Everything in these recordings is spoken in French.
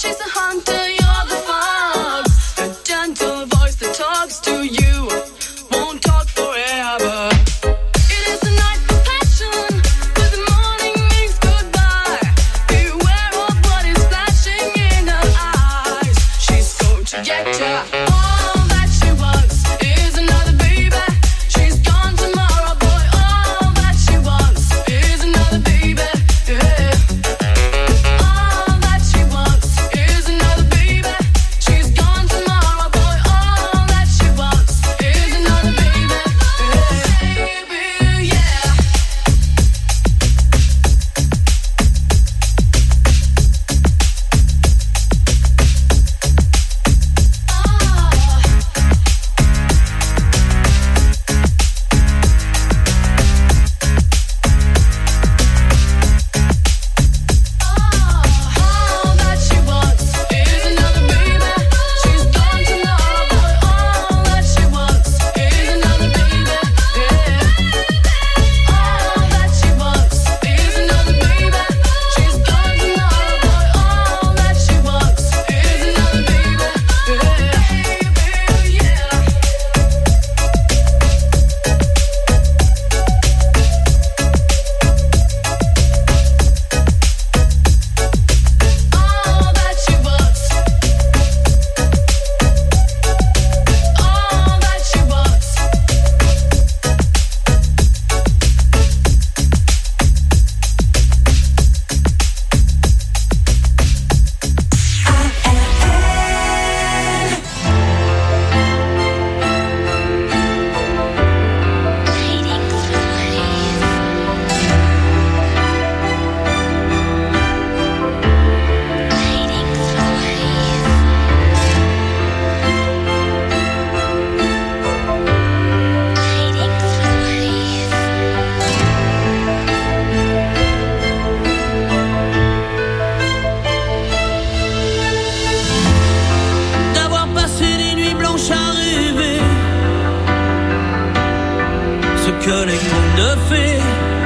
que les contes de fées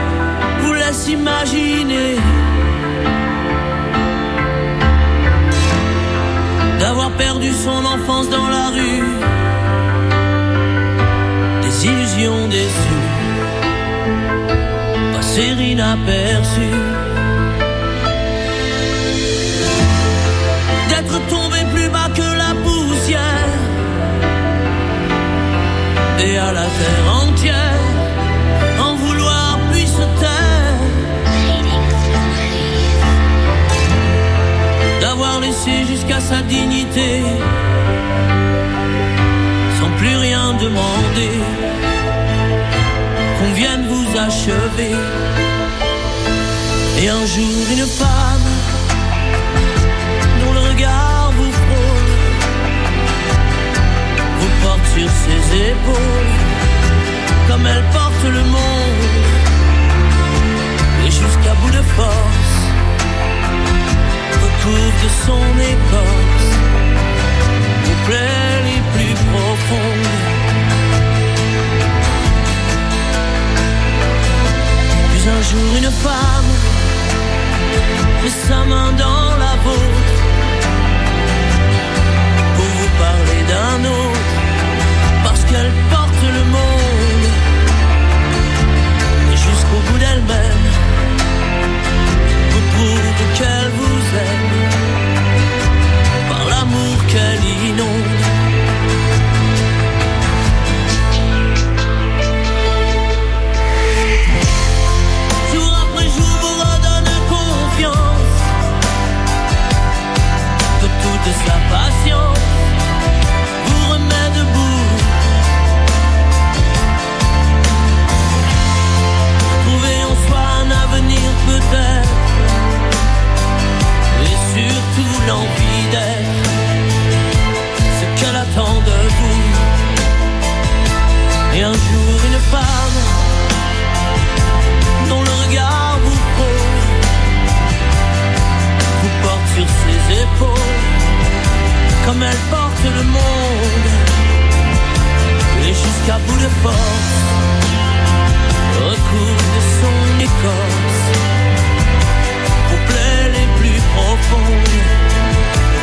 vous laissent imaginer. D'avoir perdu son enfance dans la rue, des illusions déçues, passer inaperçues, d'être tombé plus bas que la poussière et à la terre entière en vouloir puis se taire, d'avoir laissé jusqu'à sa dignité sans plus rien demander, qu'on vienne vous achever. Et un jour une femme dont le regard vous frôle vous porte sur ses épaules comme elle porte le monde, et jusqu'à bout de force recouvre de son écorce vos plaies les plus profondes. Puis un jour une femme met sa main dans la vôtre pour vous parler d'un autre, parce qu'elle porte le monde, et jusqu'au bout d'elle-même vous prouve qu'elle vous aime par l'amour qu'elle inonde. Jour après jour vous redonne confiance, que toute sa patience vous remet debout. Trouver en soi un avenir peut-être, et surtout l'envie d'être ce qu'elle attend de vous. Et un jour une femme dont le regard vous frôle vous porte sur ses épaules comme elle porte le monde, et jusqu'à bout de force recouvre de son écorce vos plaies les plus profondes.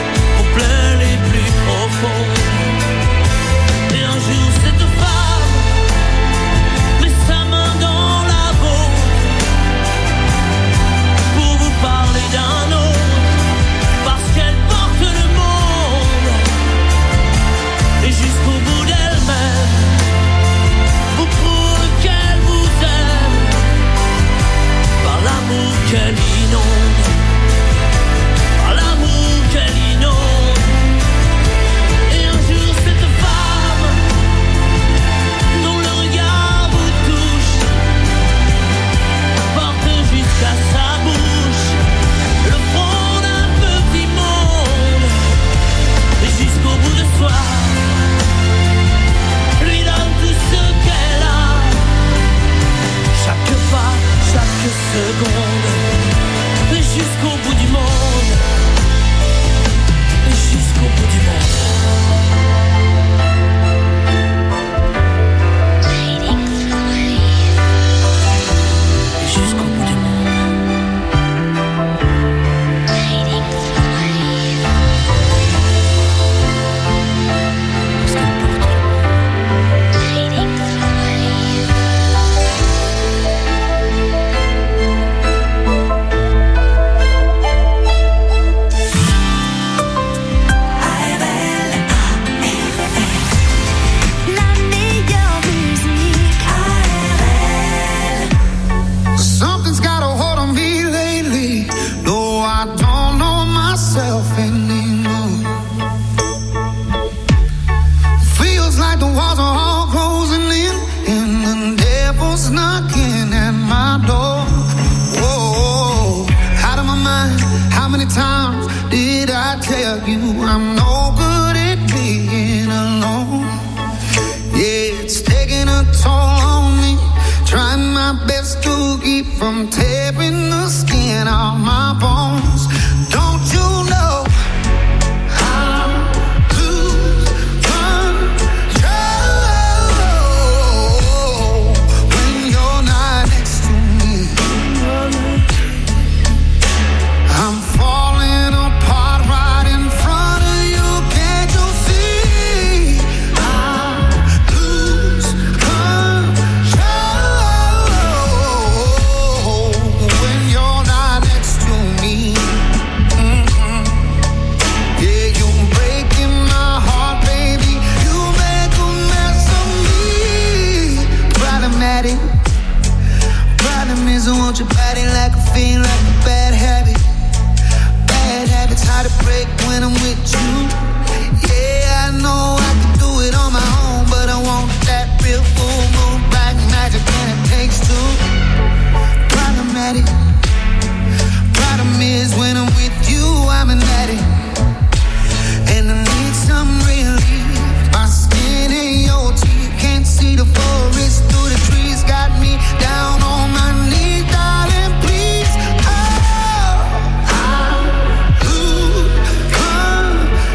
How many times did I tell you I'm no good at being alone? Yeah, it's taking a toll on me. Trying my best to keep from tearing the skin off my bones. Don't you know I lose control when you're not next to me? I'm falling apart right in front of you. Can't you see? I lose control when you're not next to me. Yeah, you're breaking my heart, baby. You make a mess of me. Problematic. Problem is I want your body like a fiend, like a bad habit. Bad habits hard to break when I'm with you. Yeah, I know I can do it on my own, but I want that real full moon black magic, and it takes two. Problematic. Problem is when I'm with you, I'm an addict, and I need some relief. My skin and your teeth can't see the forest through the trees. Got me down on my knees, darling, please. Oh, I lose control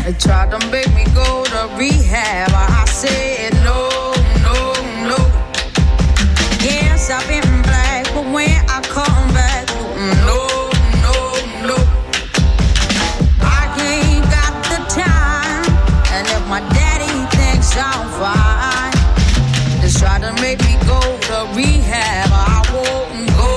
They tried to make me go to rehab. I said no, no, no. Yes, I've been black, but when I come back, no, no, no. I ain't got the time, and if my daddy thinks I'm fine, they try to make me go to rehab. I won't go.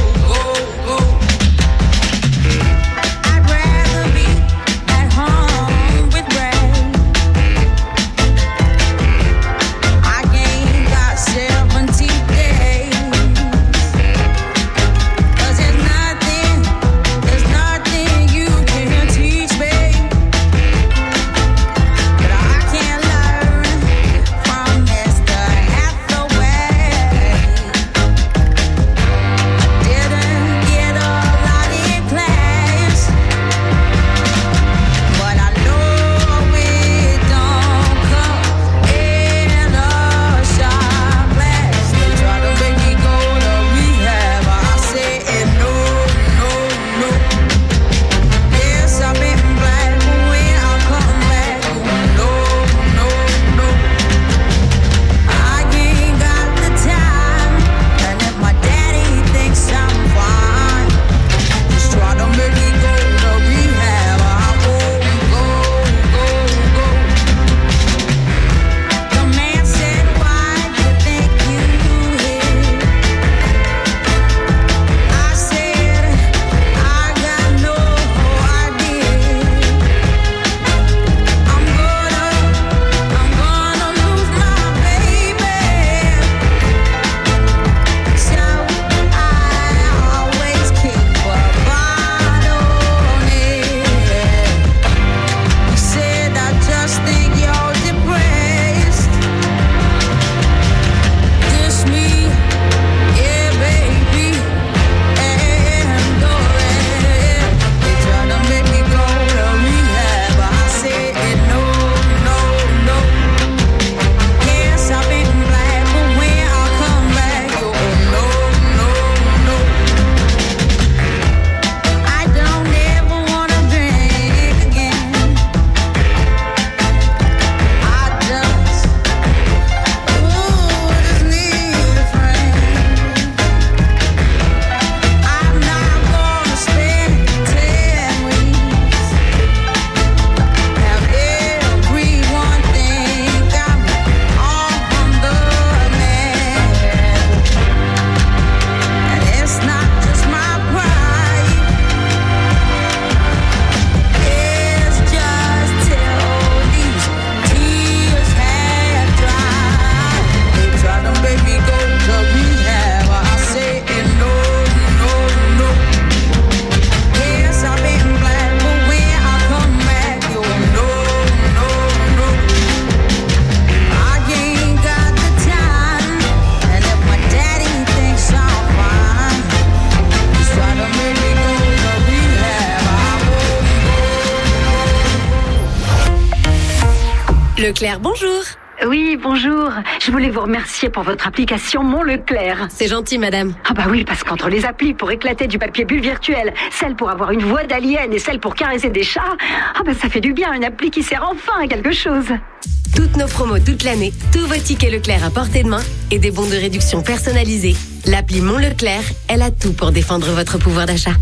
Leclerc, bonjour. Oui, bonjour. Je voulais vous remercier pour votre application Mon Leclerc. C'est gentil, madame. Ah bah oui, parce qu'entre les applis pour éclater du papier bulle virtuel, celle pour avoir une voix d'alien et celle pour caresser des chats, ah bah ça fait du bien, une appli qui sert enfin à quelque chose. Toutes nos promos toute l'année, tous vos tickets Leclerc à portée de main et des bons de réduction personnalisés. L'appli Mon Leclerc, elle a tout pour défendre votre pouvoir d'achat.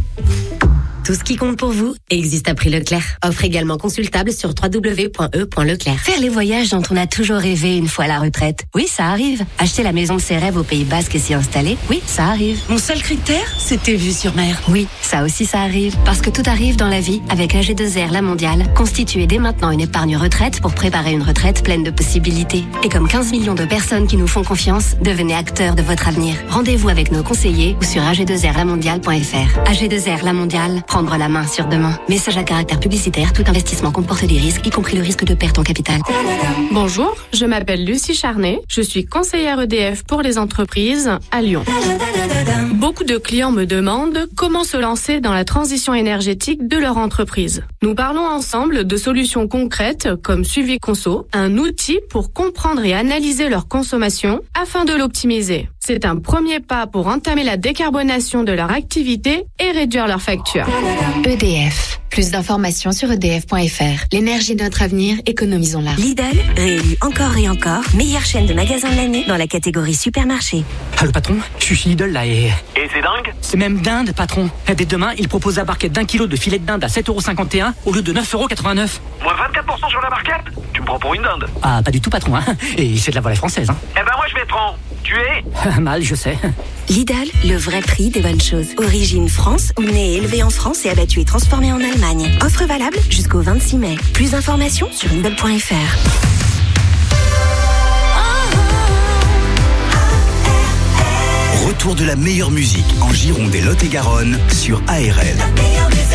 Tout ce qui compte pour vous existe à prix Leclerc. Offre également consultable sur www.e.leclerc. Faire les voyages dont on a toujours rêvé une fois à la retraite. Oui, ça arrive. Acheter la maison de ses rêves au Pays Basque et s'y installer. Oui, ça arrive. Mon seul critère, c'était vue sur mer. Oui, ça aussi ça arrive. Parce que tout arrive dans la vie avec AG2R La Mondiale. Constituez dès maintenant une épargne retraite pour préparer une retraite pleine de possibilités. Et comme 15 millions de personnes qui nous font confiance, devenez acteurs de votre avenir. Rendez-vous avec nos conseillers ou sur ag2rlamondiale.fr. AG2R La Mondiale, prendre la main sur demain. Message à caractère publicitaire, tout investissement comporte des risques, y compris le risque de perte en capital. Bonjour, je m'appelle Lucie Charnet, je suis conseillère EDF pour les entreprises à Lyon. Beaucoup de clients me demandent comment se lancer dans la transition énergétique de leur entreprise. Nous parlons ensemble de solutions concrètes comme Suivi Conso, un outil pour comprendre et analyser leur consommation afin de l'optimiser. C'est un premier pas pour entamer la décarbonation de leur activité et réduire leurs factures. EDF. Plus d'informations sur edf.fr. L'énergie de notre avenir, économisons-la. Lidl, réélu encore et encore, meilleure chaîne de magasins de l'année dans la catégorie supermarché. Ah, le patron, je suis chez Lidl là et... Et c'est dingue? C'est même dinde, patron. Dès demain, il propose la barquette d'1 kilo de filet de dinde à 7,51€ au lieu de 9,89€. Moins 24% sur la barquette? Tu me prends pour une dinde? Ah, pas du tout, patron, hein. Et c'est de la volaille française, hein. Eh ben moi je vais prendre. Tu es? Mal, je sais. Lidl, le vrai prix des bonnes choses. Origine France, ou né et élevé en France et abattu et transformé en Allemagne. Offre valable jusqu'au 26 mai. Plus d'informations sur Lidl.fr. Retour de la meilleure musique en Gironde et Lot-et-Garonne sur ARL. La meilleure musique.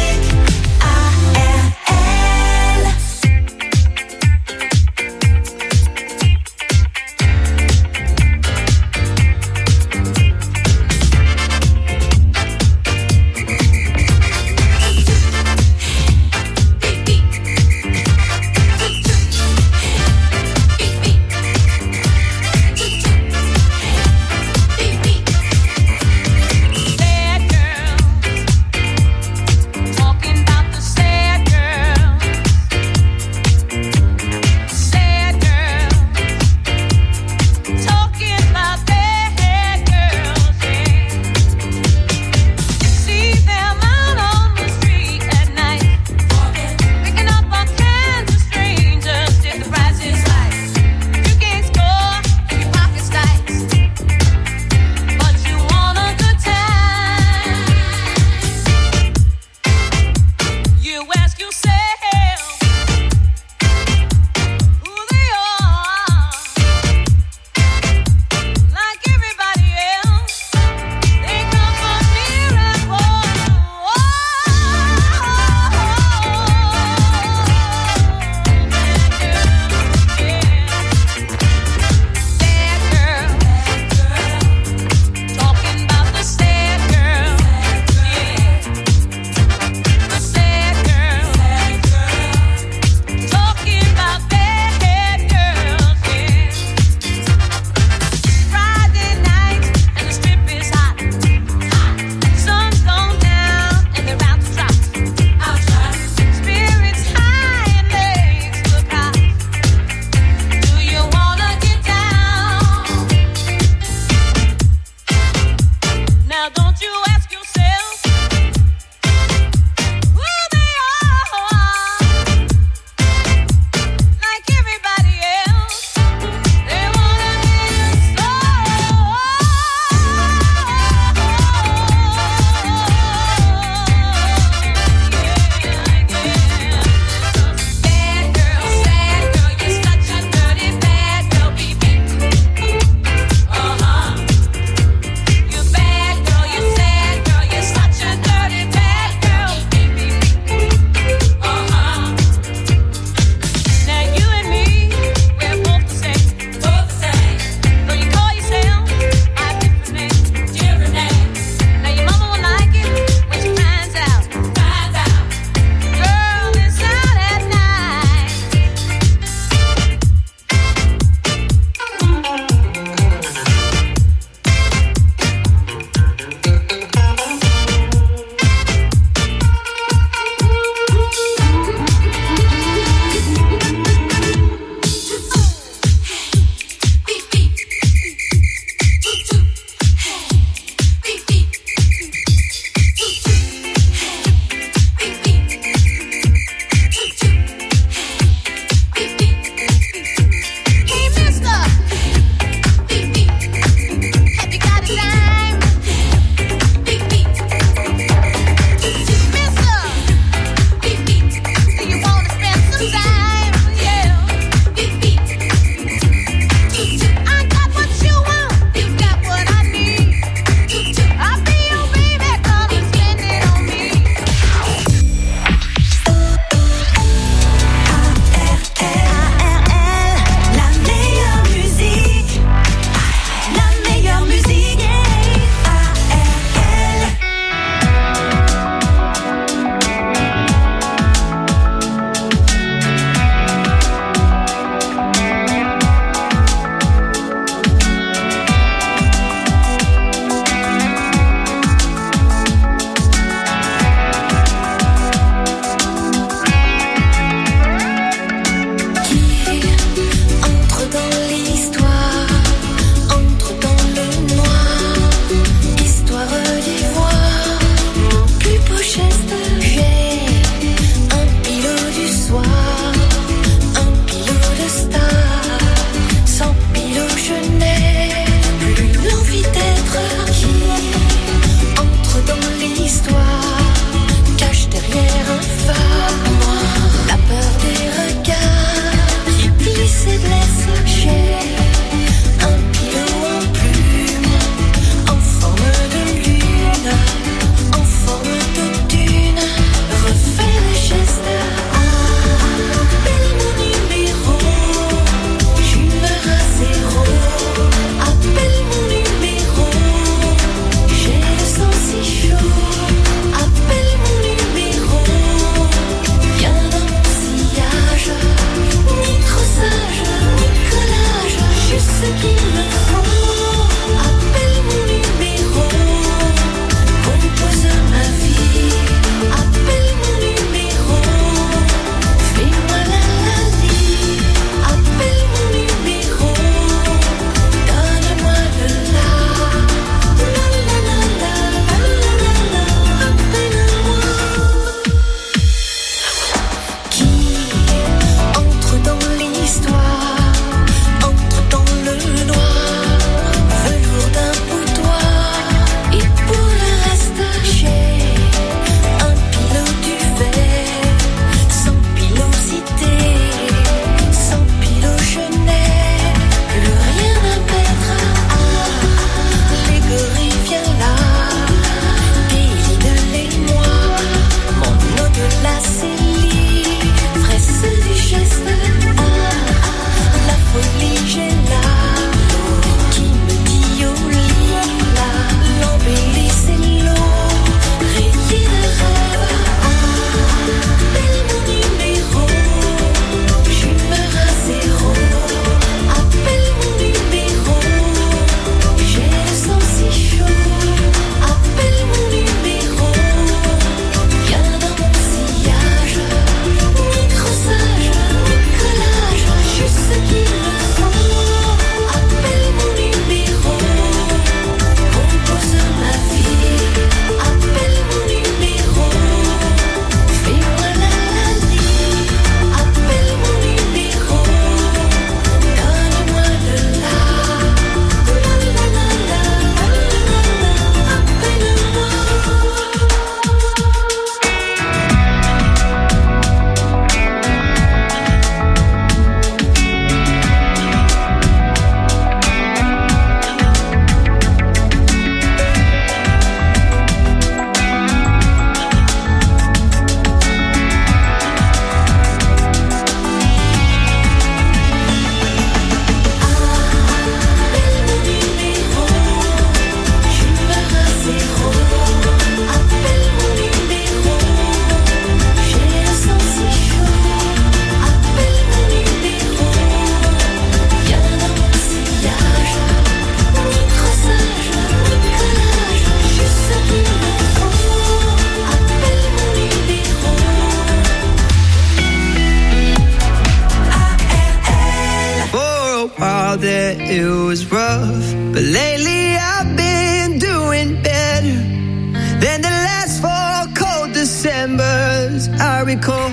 admit it was rough, but lately I've been doing better than the last 4 cold Decembers I recall.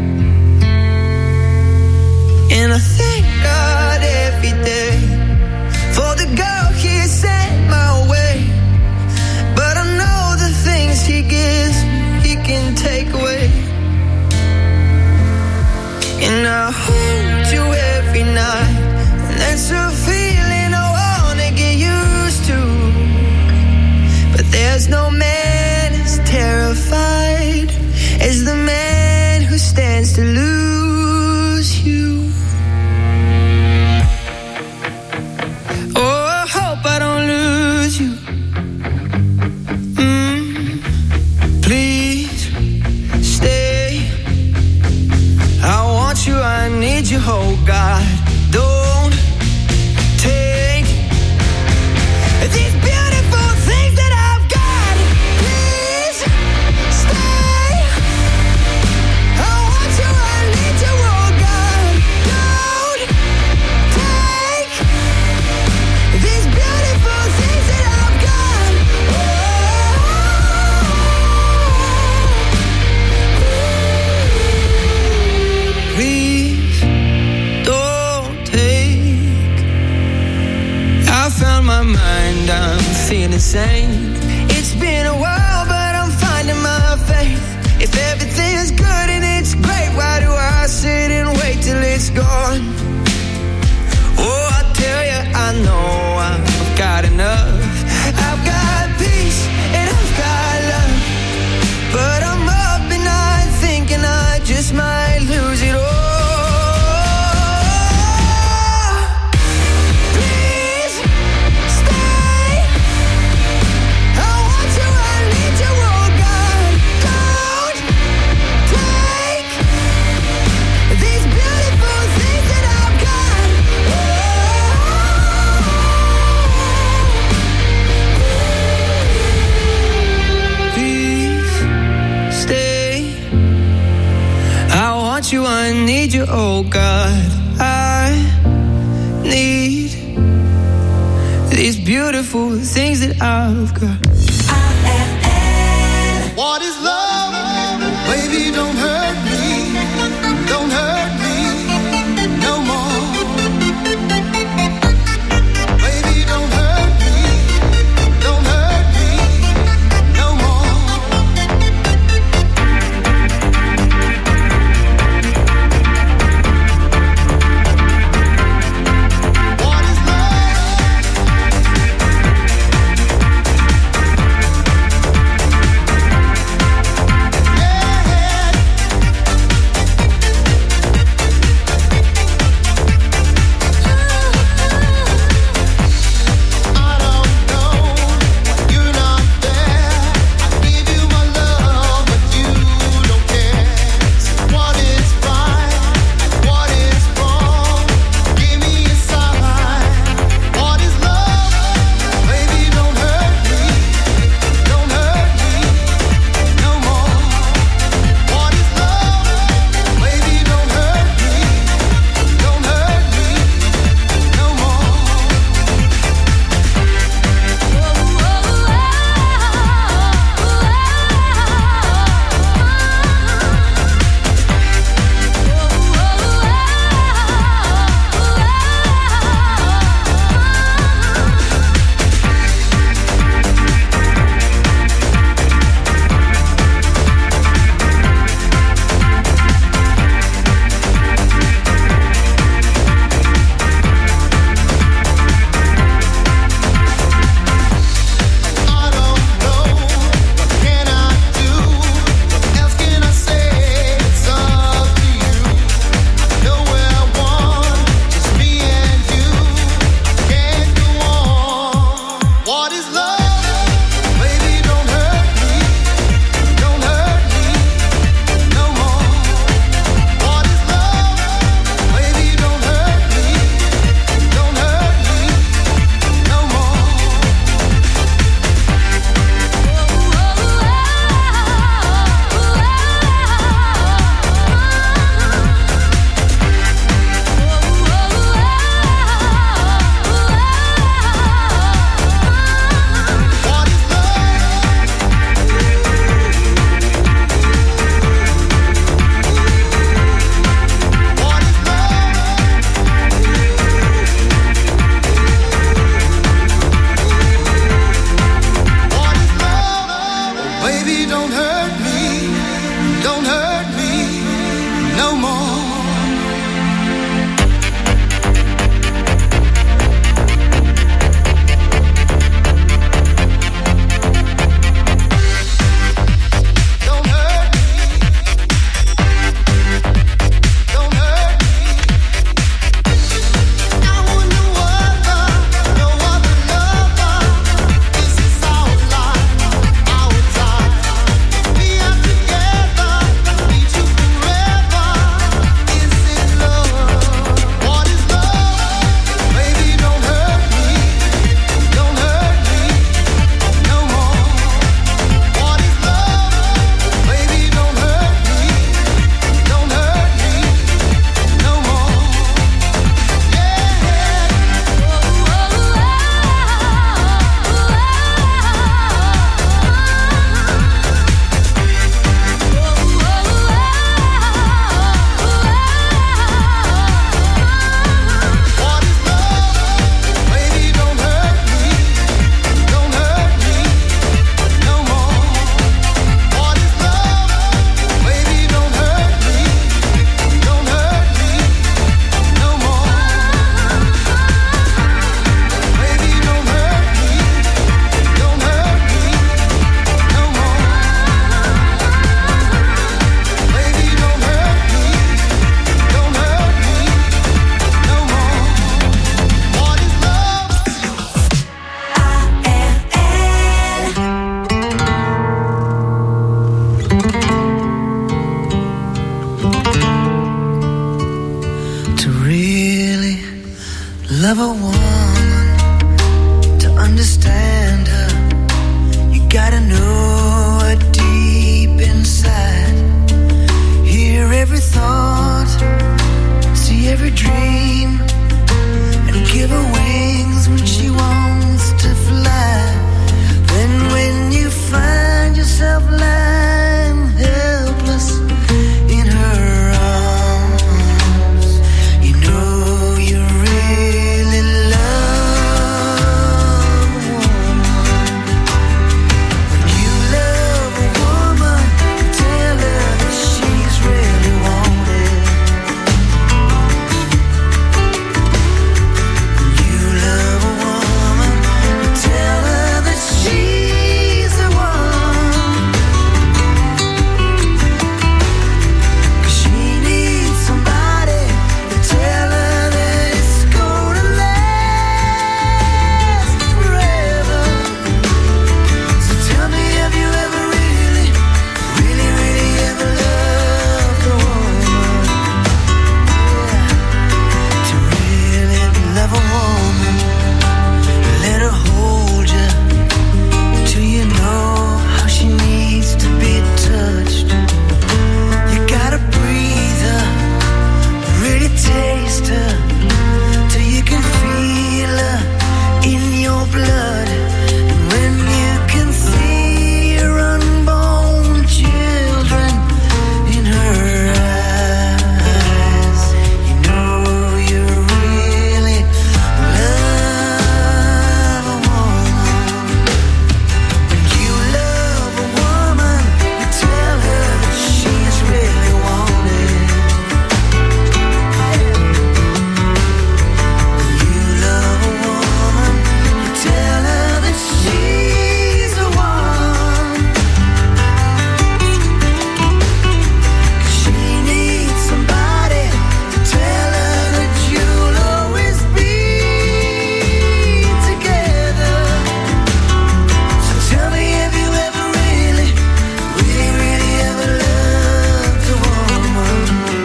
And I thank God every day for the girl He sent my way. But I know the things He gives me, He can take away. And I hold you every night, and that's a feeling I wanna get used to. But there's no man as terrified as the man who stands to lose you. Oh, I hope I don't lose you. Please stay. I want you, I need you, oh God. Don't take these beautiful things that I've got. Please stay. I want you, I need you, oh God. Don't take these beautiful things that I've got. Please don't take. I found my mind, I'm feeling sane. It's been a while, but I'm finding my faith. If everything's good and it's great, why do I sit and wait till it's gone? Oh, I tell you, I know I've got enough. I've got peace and I've got love, but I'm up and I'm thinking I just might lose it all. Please stay. I want you, I need you, oh God. Don't take these beautiful things that I've got. Please stay. I want you, I need you, oh God. I need these beautiful things that I've got. What is love? Baby, don't hurt me. Don't hurt me no more. Baby, don't hurt me. Don't hurt me no more. What is love? love a woman, to understand her, you gotta know her deep inside. Hear every thought, see every dream, and give her wings when she wants to fly. Then when you find yourself lying helpless in her arms, you know you really love a woman. When you love a woman, tell her that she's really wanted. When you love a woman, tell her that she's the one. 'Cause she needs somebody to tell her that it's gonna last forever. So tell me, have you ever really, really, really ever loved a woman? Yeah. To really love a woman, let her hold you till you know how she needs to be touched. You gotta breathe her, really taste her, till you can feel her in your blood. And when you can see your unborn children in her eyes, you know you really love a woman. When you love a woman, you tell her that she's really wanted. When you love a woman, you tell her that she's the one. 'Cause she needs somebody to tell her that you'll always be together. So tell me, have you ever really, really, really ever loved a woman?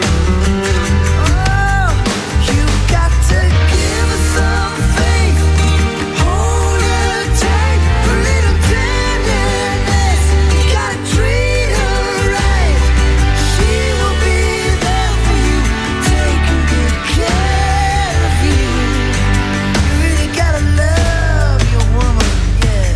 Oh, you got to give her some faith, hold her tight, a little tenderness. You gotta treat her right. She will be there for you, taking good care of you. You really gotta love your woman, yeah.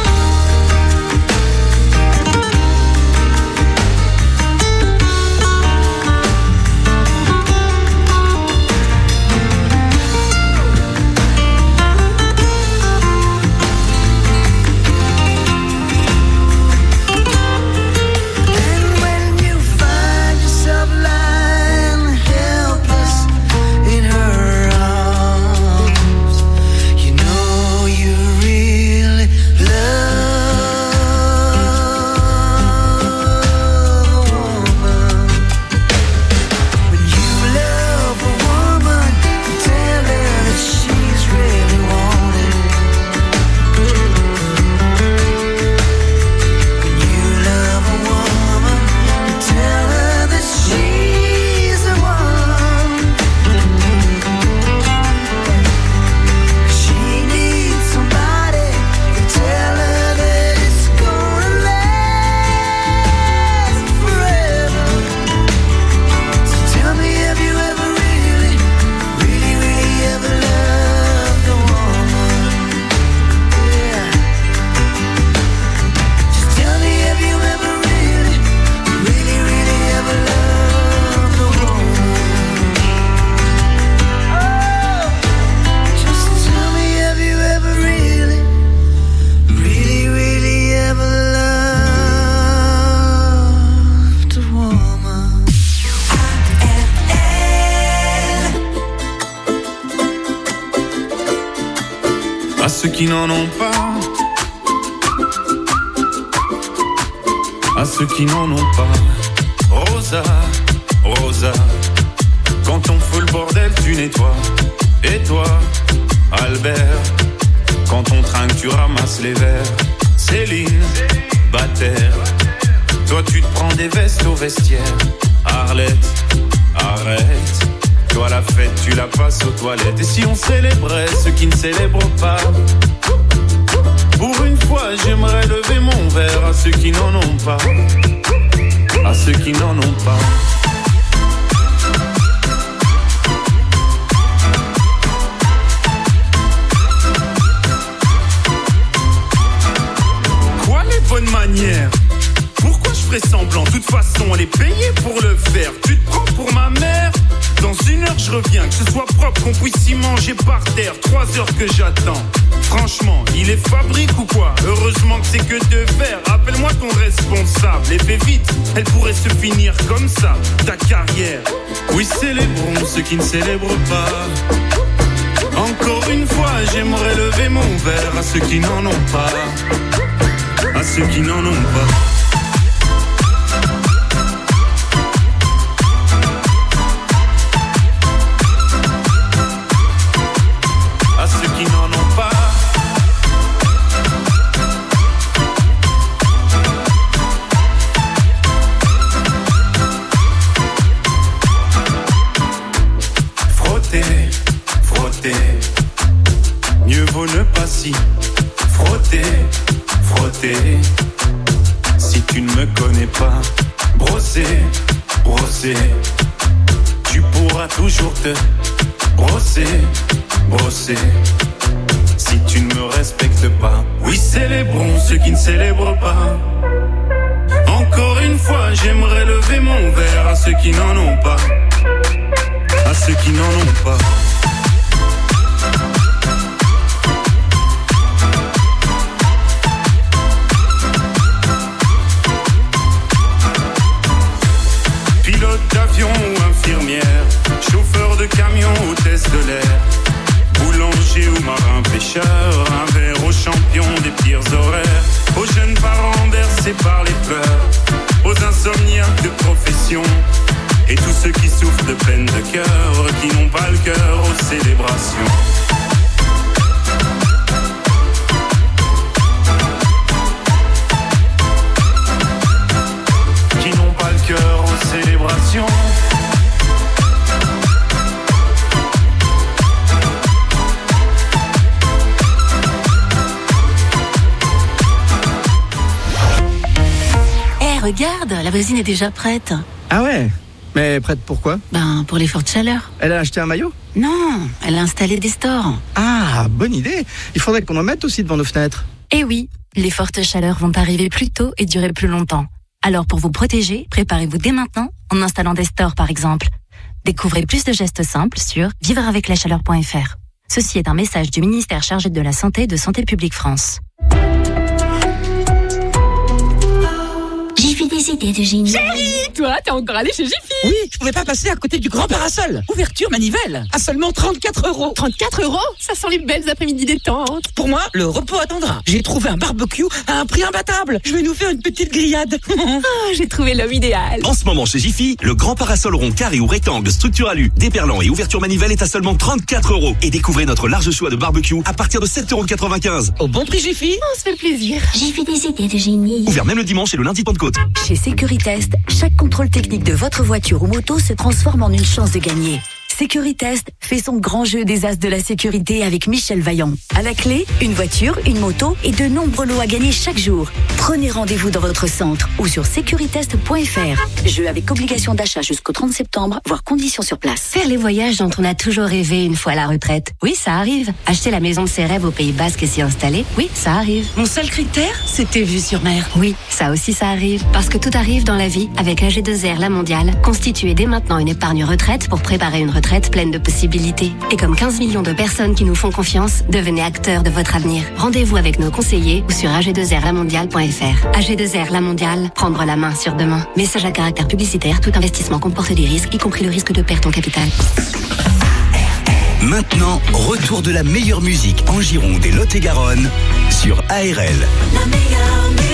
And when you find yourself lying helpless in her arms, you know you really love a woman. When you love a woman, you tell her that she's really wanted. When you love a woman, you tell her that she's the one. She needs somebody to tell her that it's gonna last forever. So tell me, have you ever really, really, really ever loved a woman? Yeah. Just tell me, have you ever really, really, really ever loved a woman? Oh, just tell me, have you ever really, really, really ever loved a woman? À ceux qui n'en ont pas, à ceux qui n'en ont pas. Rosa, Rosa, quand on fout le bordel, tu nettoies. Et toi, Albert, quand on trinque, tu ramasses les verres. Céline, Bataire, toi tu te prends des vestes au vestiaire. Arlette, arrête, toi toi la fête, tu la passes aux toilettes. Et si on célébrait ceux qui ne célèbrent pas? Pour une fois, j'aimerais lever mon verre à ceux qui n'en ont pas. À ceux qui n'en ont pas. Quoi les bonnes manières? Pourquoi je ferais semblant? De toute façon, elle est payée pour le faire. Tu te prends pour ma mère? Dans 1 heure, je reviens, que ce soit propre, qu'on puisse y manger par terre. 3 heures que j'attends. Franchement, il est fabrique ou quoi? Heureusement que c'est que 2 verres. Appelle-moi ton responsable et fais vite, elle pourrait se finir comme ça, ta carrière. Oui, célébrons ceux qui ne célèbrent pas. Encore une fois, j'aimerais lever mon verre à ceux qui n'en ont pas. À ceux qui n'en ont pas. Mieux vaut ne pas s'y frotter, frotter. Si tu ne me connais pas, brosser, brosser. Tu pourras toujours te brosser, brosser. Si tu ne me respectes pas, oui, célébrons ceux qui ne célèbrent pas. Encore une fois, j'aimerais lever mon verre à ceux qui n'en ont pas. À ceux qui n'en ont pas. Pilote d'avion ou infirmière, chauffeur de camion, hôtesse de l'air, boulanger ou marin pêcheur, un verre aux champions des pires horaires, aux jeunes parents bercés par les pleurs, aux insomniaques de profession, et tous ceux qui souffrent de peine de cœur, qui n'ont pas le cœur aux célébrations. Qui n'ont pas le cœur aux célébrations. Regarde, la voisine est déjà prête. Ah ouais? Mais prête pourquoi? Pour les fortes chaleurs. Elle a acheté un maillot? Non, elle a installé des stores. Ah, bonne idée. Il faudrait qu'on en mette aussi devant nos fenêtres. Eh oui, les fortes chaleurs vont arriver plus tôt et durer plus longtemps. Alors pour vous protéger, préparez-vous dès maintenant en installant des stores par exemple. Découvrez plus de gestes simples sur vivreaveclachaleur.fr. Ceci est un message du ministère chargé de la Santé et de Santé publique France. J'ai des idées de génie. Chérie, toi, t'es encore allé chez Jiffy? Oui, je pouvais pas passer à côté du grand parasol. Ouverture manivelle, à seulement 34 €. 34 €? Ça sent les belles après-midi détente. Pour moi, le repos attendra. J'ai trouvé un barbecue à un prix imbattable. Je vais nous faire une petite grillade. J'ai trouvé l'homme idéal. En ce moment chez Jiffy, le grand parasol rond, carré ou rectangle, structure alu, déperlant et ouverture manivelle est à seulement 34 €. Et découvrez notre large choix de barbecue à partir de 7,95 €. Au bon prix Jiffy. On se fait plaisir. J'ai fait des idées de génie. Ouvert même le dimanche et le lundi de Pentecôte. Chez Sécuritest, chaque contrôle technique de votre voiture ou moto se transforme en une chance de gagner. Sécuritest fait son grand jeu des as de la sécurité avec Michel Vaillant. À la clé, une voiture, une moto et de nombreux lots à gagner chaque jour. Prenez rendez-vous dans votre centre ou sur securitest.fr. Jeu avec obligation d'achat jusqu'au 30 septembre, voire conditions sur place. Faire les voyages dont on a toujours rêvé une fois à la retraite. Oui, ça arrive. Acheter la maison de ses rêves au Pays Basque et s'y installer. Oui, ça arrive. Mon seul critère, c'était vue sur mer. Oui, ça aussi ça arrive. Parce que tout arrive dans la vie avec AG2R La Mondiale. Constituez dès maintenant une épargne retraite pour préparer une retraite pleine de possibilités. Et comme 15 millions de personnes qui nous font confiance, devenez acteurs de votre avenir. Rendez-vous avec nos conseillers ou sur ag2rlamondiale.fr. AG2R La Mondiale, prendre la main sur demain. Message à caractère publicitaire, tout investissement comporte des risques, y compris le risque de perte en capital. Maintenant, retour de la meilleure musique en Gironde et Lot-et-Garonne sur ARL. La meilleure musique.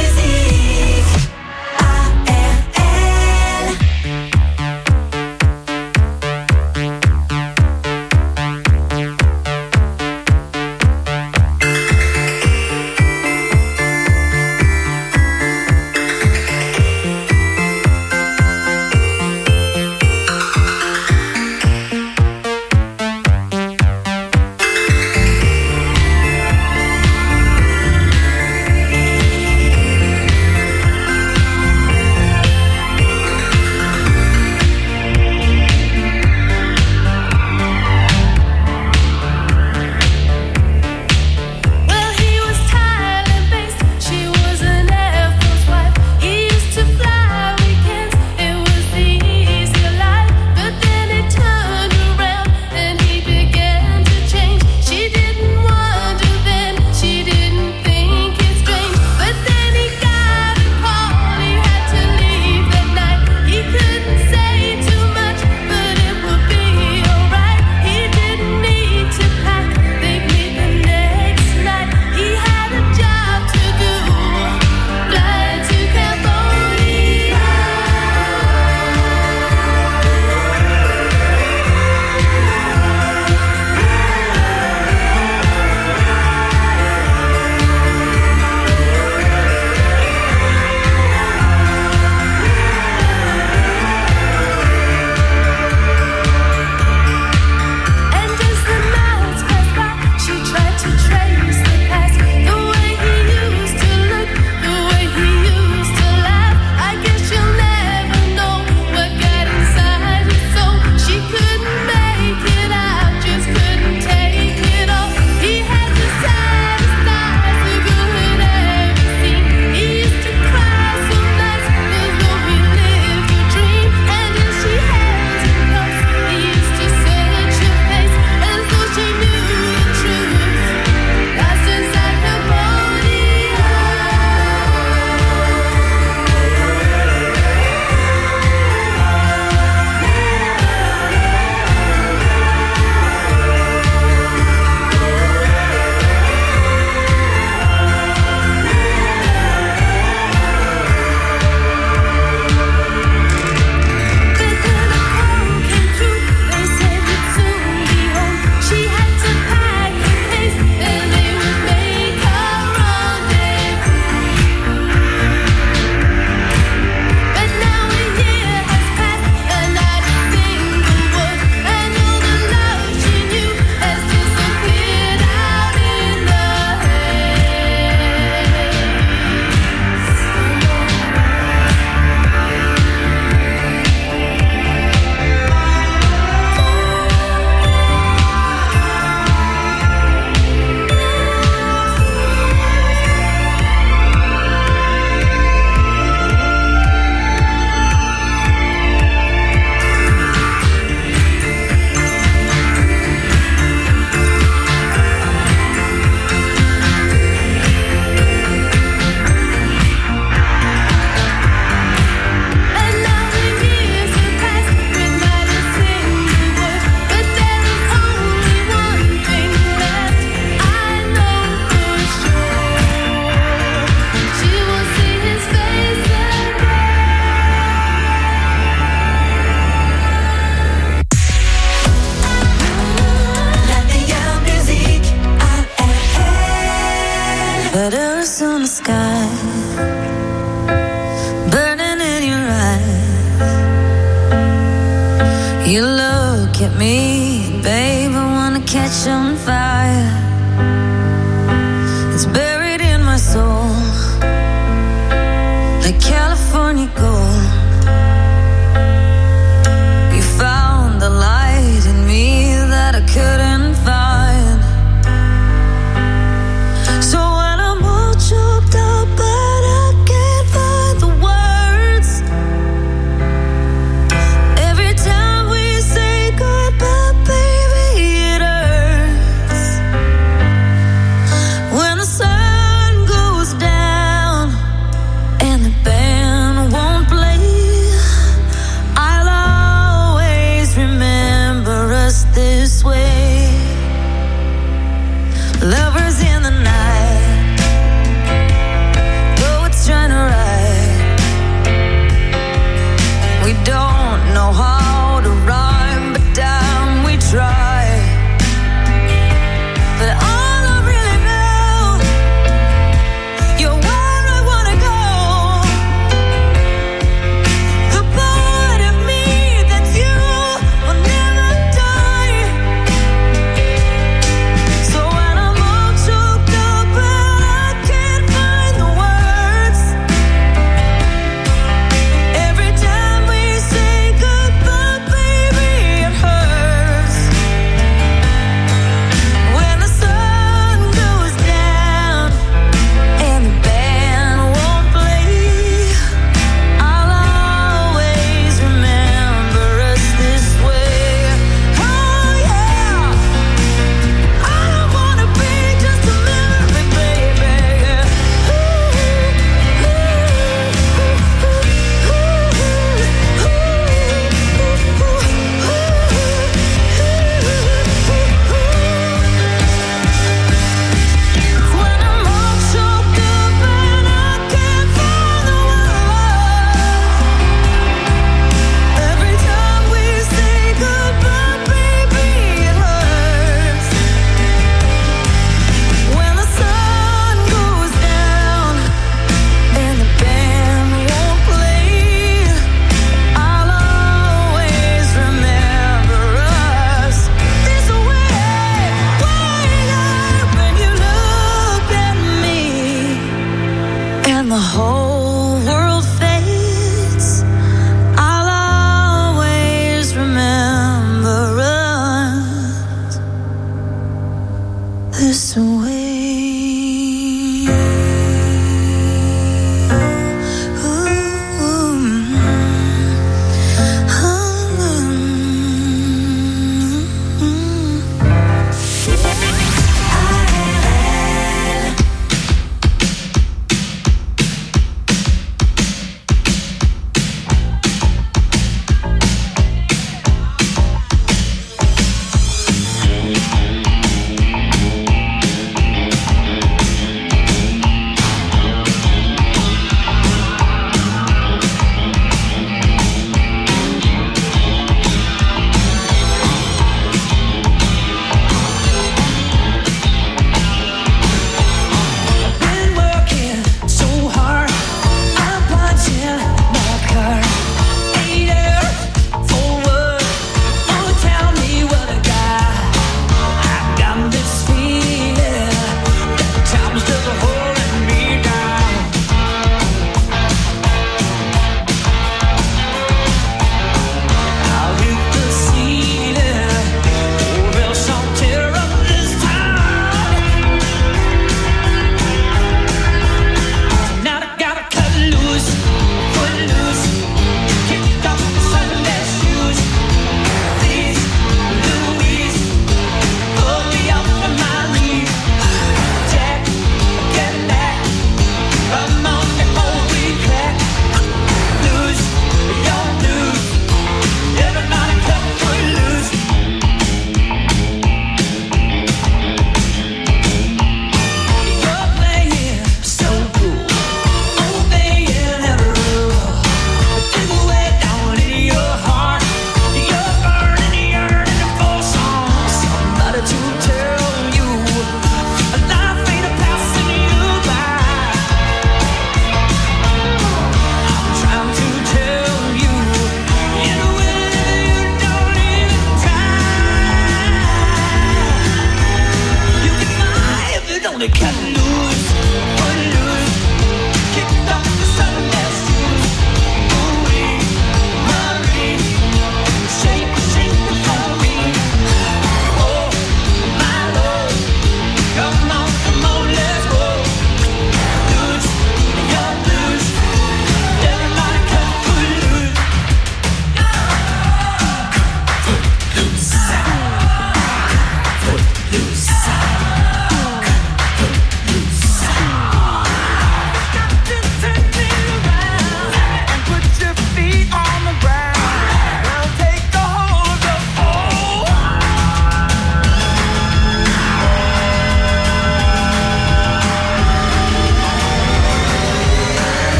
at me, babe, I wanna catch on fire. It's buried in my soul, like California gold. You found the light in me that I couldn't find. So when I'm all choked up, but I can't find the words. Every time we say goodbye, baby, it hurts.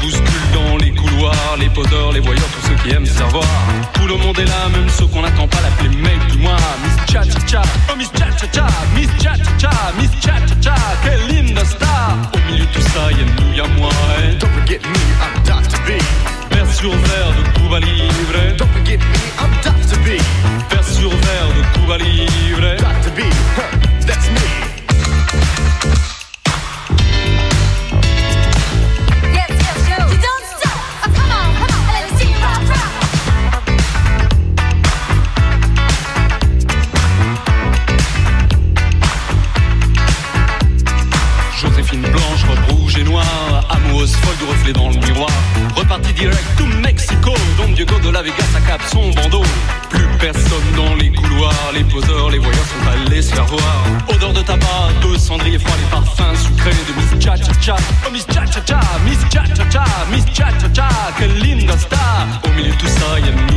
bouscule dans les couloirs, les poseurs, les voyeurs, tous ceux qui aiment savoir. Tout le monde est là, même ceux qu'on n'attend pas, l'appeler mec du mois. Miss Cha-Cha-Cha, oh Miss Cha-Cha-Cha, Miss Cha-Cha-Cha, Miss Cha-Cha-Cha, quelle linda star. Au milieu de tout ça, y'a nous, y'a moi. Don't forget me, I'm Dr. B. Vers sur verre de Cuba Libre. Don't forget me, I'm Dr. B. Vers sur verre de Cuba Libre. Dr. B, that's me. Joséphine blanche, robe rouge et noire, amoureuse folle du reflet dans le miroir. Reparti direct to Mexico, Don Diego de la Vegas à cap son bandeau. Plus personne dans les couloirs, les poseurs, les voyeurs sont allés se faire voir. Odeur de tabac, de cendrier froid, les parfums sucrés de Miss Cha-Cha-Cha. Oh Miss Cha-Cha-Cha, Miss Cha-Cha-Cha, Miss Cha-Cha-Cha, quelle linda star. Au milieu de tout ça, y'a